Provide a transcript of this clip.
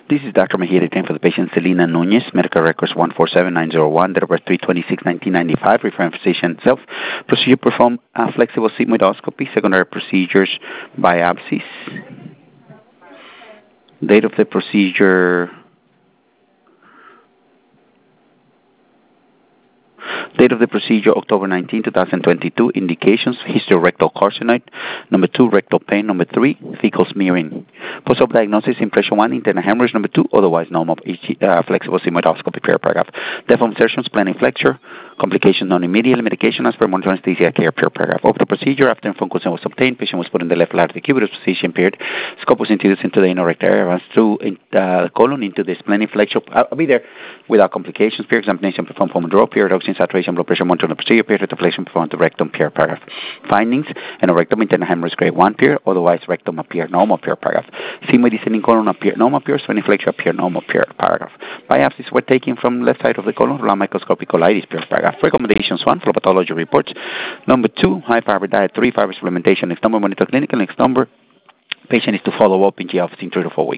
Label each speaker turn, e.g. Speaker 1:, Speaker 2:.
Speaker 1: This is Dr. Mejia again for the patient Selena Nunez, medical records 147901, date of birth 3/26/1995, referring physician self. Procedure performed flexible sigmoidoscopy, secondary procedures biopsies. Date of the procedure. Date of the procedure, October 19, 2022. Indications, hysterorectal carcinoid. Number 2, rectal pain. Number 3, fecal smearing. Post-op diagnosis, impression 1, internal hemorrhage. Number 2, otherwise normal, flexible sigmoidoscopy, paragraph. Default insertions, planning flexure. Complications non-immediate. Medication as per monitor anesthesia care, paragraph. Of the procedure, after informed consent was obtained, patient was put in the left lateral cubitus position, period. Scope was introduced into the anorectal area, runs through the colon into the splenic flexure. I'll be there without complications. Peer examination performed from draw, period. Oxygen saturation, blood pressure monitored on the procedure, period. Reflection performed the rectum, period, paragraph. Findings, anorectum, internal hemorrhage grade 1, period. Otherwise, rectum appear normal, period, paragraph. Sigmoid descending colon appear normal, period. Splenic flexure appear normal, period, paragraph. Biopsies were taken from left side of the colon, around microscopic colitis, period, paragraph. Recommendations 1, flow pathology reports. Number 2, high fiber diet. 3, fiber supplementation. Next number, monitor clinical. Next number, patient is to follow up in the office in 3 to 4 weeks.